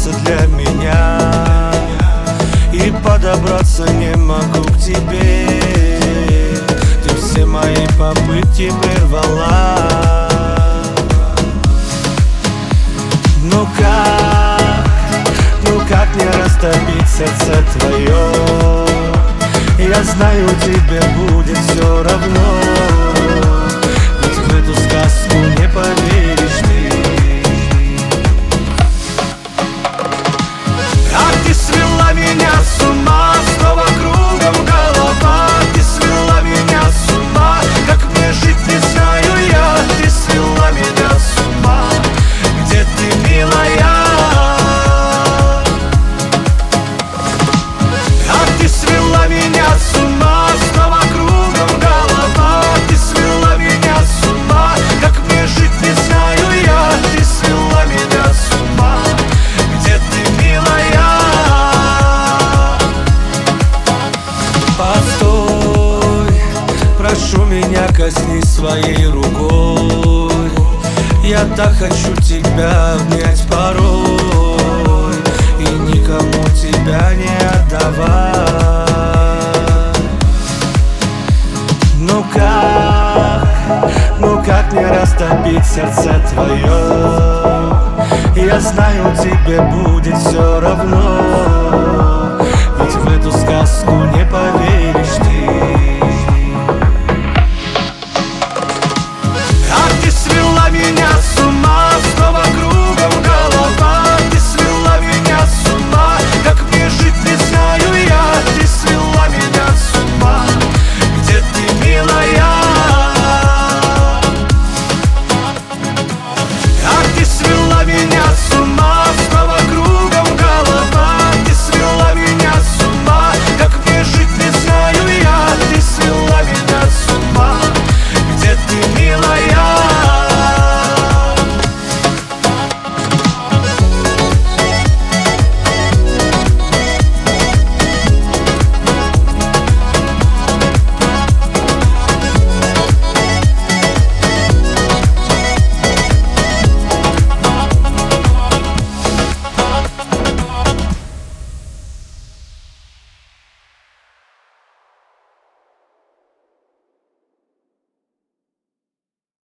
сердце для меня, и подобраться не могу к тебе. Ты все мои попытки прервала. Ну как не растопить сердце твое? Я знаю, тебе будет все равно, ведь в эту сказку не поверишь ты. А ты свела меня с ума, снова кругом голова. Ты свела меня с ума, как мне жить не знаю я. Ты свела меня с ума, где ты, милая? А ты свела меня с ума, снова кругом голова. Ты свела меня с ума, как мне жить не знаю я. Ты свела меня с ума, где ты, милая? Постой, прошу меня, коснись своей рукой. Я так хочу тебя обнять порой и никому тебя не отдавать. Ну как не растопить сердце твое? Я знаю, тебе будет все равно, ведь в эту сказку не